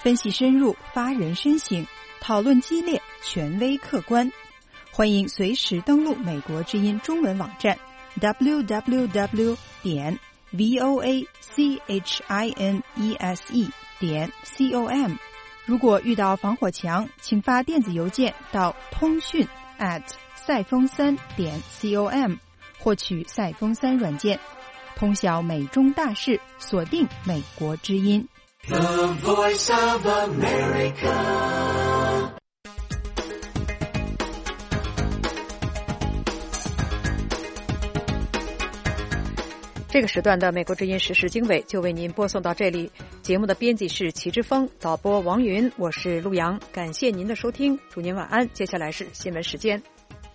分析深入，发人深省，讨论激烈，权威客观。欢迎随时登录美国之音中文网站 www.voachinese.com。如果遇到防火墙，请发电子邮件到通讯@赛风3.com，获取赛风3软件，通晓美中大事，锁定美国之音。 The Voice of America。 这个时段的美国之音时事经纬就为您播送到这里。节目的编辑是齐之峰，导播王云，我是陆阳。感谢您的收听，祝您晚安。接下来是新闻时间。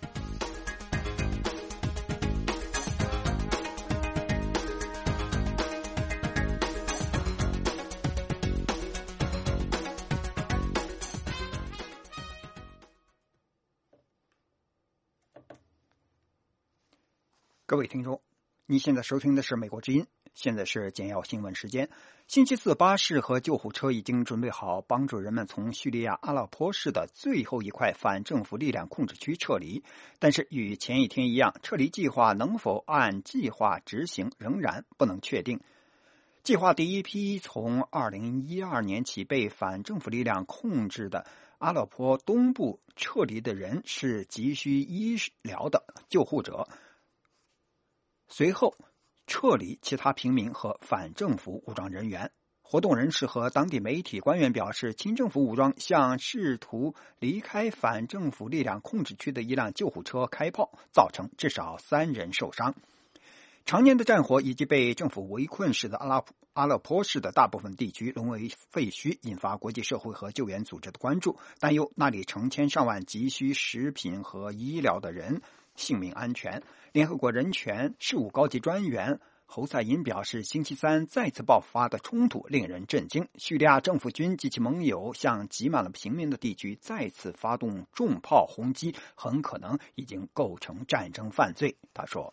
各位听众，你现在收听的是美国之音，现在是简要新闻时间。星期四，巴士和救护车已经准备好，帮助人们从叙利亚阿勒颇市的最后一块反政府力量控制区撤离。但是与前一天一样，撤离计划能否按计划执行仍然不能确定。计划第一批从2012年起被反政府力量控制的阿勒颇东部撤离的人是急需医疗的救护者，随后撤离其他平民和反政府武装人员。活动人士和当地媒体官员表示，亲政府武装向试图离开反政府力量控制区的一辆救护车开炮，造成至少3人受伤。常年的战火以及被政府围困使得阿勒颇市的大部分地区沦为废墟，引发国际社会和救援组织的关注，担忧那里成千上万急需食品和医疗的人性命安全。联合国人权事务高级专员侯赛因表示，星期三再次爆发的冲突令人震惊。叙利亚政府军及其盟友向挤满了平民的地区再次发动重炮轰击，很可能已经构成战争犯罪。他说，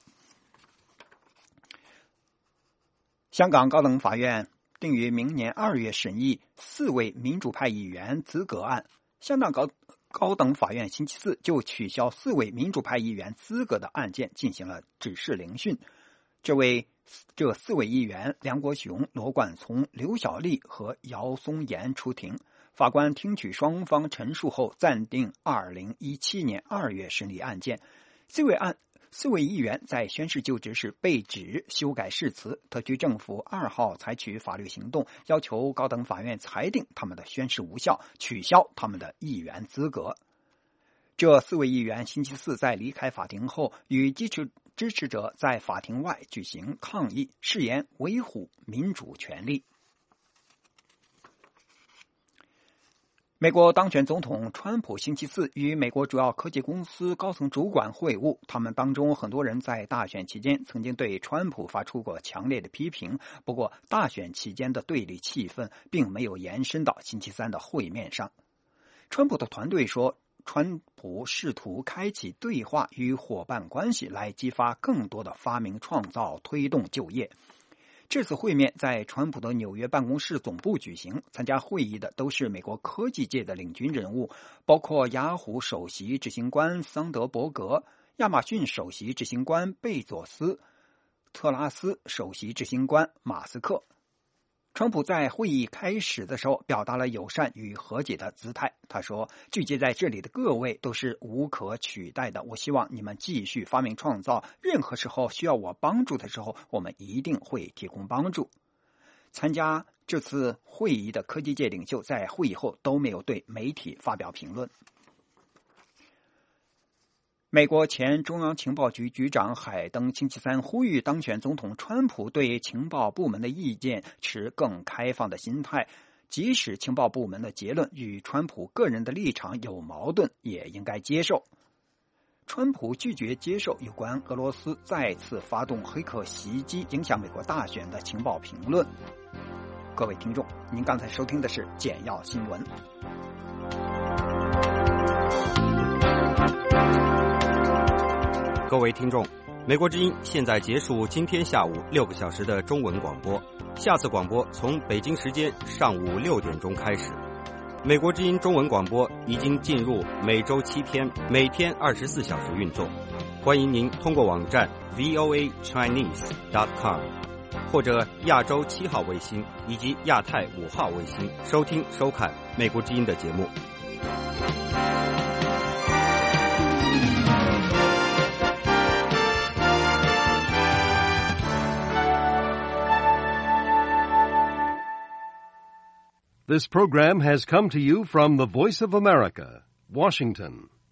香港高等法院定于明年2月审议4位民主派议员资格案。香港高等法院星期四就取消4位民主派议员资格的案件进行了指示聆讯。这4位议员梁国雄、罗冠聪、刘小丽和姚松炎出庭，法官听取双方陈述后暂定2017年2月审理案件。4位议员在宣誓就职时被指修改誓词，特区政府2号采取法律行动，要求高等法院裁定他们的宣誓无效，取消他们的议员资格。这4位议员星期四在离开法庭后，与支持者在法庭外举行抗议，誓言维护民主权利。美国当选总统川普星期四与美国主要科技公司高层主管会晤，他们当中很多人在大选期间曾经对川普发出过强烈的批评，不过大选期间的对立气氛并没有延伸到星期三的会面上。川普的团队说，川普试图开启对话与伙伴关系来激发更多的发明创造，推动就业。这次会面在川普的纽约办公室总部举行，参加会议的都是美国科技界的领军人物，包括雅虎首席执行官桑德伯格、亚马逊首席执行官贝佐斯、特拉斯首席执行官马斯克。川普在会议开始的时候表达了友善与和解的姿态，他说，聚集在这里的各位都是无可取代的，我希望你们继续发明创造，任何时候需要我帮助的时候，我们一定会提供帮助。参加这次会议的科技界领袖在会议后都没有对媒体发表评论。美国前中央情报局局长海登星期三呼吁当选总统川普对情报部门的意见持更开放的心态，即使情报部门的结论与川普个人的立场有矛盾，也应该接受。川普拒绝接受有关俄罗斯再次发动黑客袭击影响美国大选的情报评论。各位听众，您刚才收听的是简要新闻。 各位听众，美国之音现在结束今天下午6个小时的中文广播，下次广播从北京时间上午6点钟开始。 美国之音中文广播已经进入每周7天，每天24小时运作。欢迎您通过网站 voachinese.com 或者亚洲7号卫星以及亚太5号卫星收听收看美国之音的节目。 This program has come to you from the Voice of America, Washington.